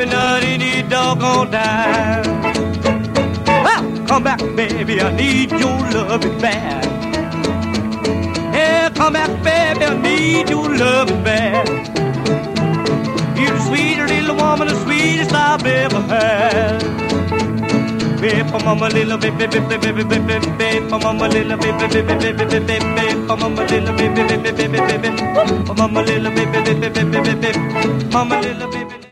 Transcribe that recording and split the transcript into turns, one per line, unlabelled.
baby, not any doggone time. Well, come back, baby, I need your loving bad. Yeah, come back, baby, I need your loving bad. You're the sweetest little woman, the sweetest I've ever had. Baby, mama, little baby, baby, baby, baby, baby, mama, little baby, baby, baby, baby, baby, mama, little baby, baby, baby, baby, mama, little baby, baby, baby, baby, mama, little baby.